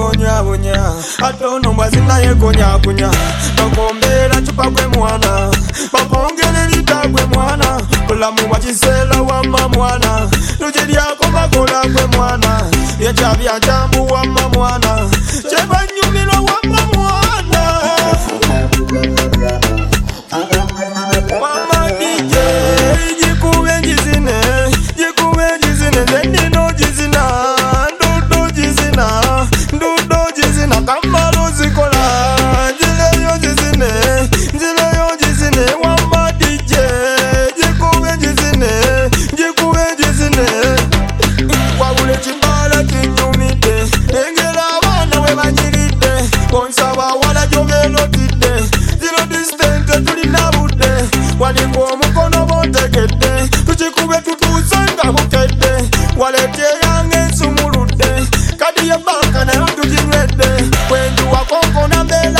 bonyabonya atono mbwazina yekonyakonya bakombera chupa gwe mwana bakongere lita gwe mwana kulamu bwakisela wamma mwana lujiryako bakola gwe mwana yekyabyanjambu wamma mwana kyebanyumira wamma mwana Mama DJ jikube njizine zenino jizina ndudo jizina kamalo zikola njileyo jizine Mama DJ jikube njizine wabule chimbala kinyumide engera abana we banyiride konsaba wala jogeno tidde zero distance tulina budde waliko omukono bontegedde tukikube tutuusenga bukedde walete yange nsumuludde kadi ye banka nayo tuginywedde kwenjuwa konkona mbela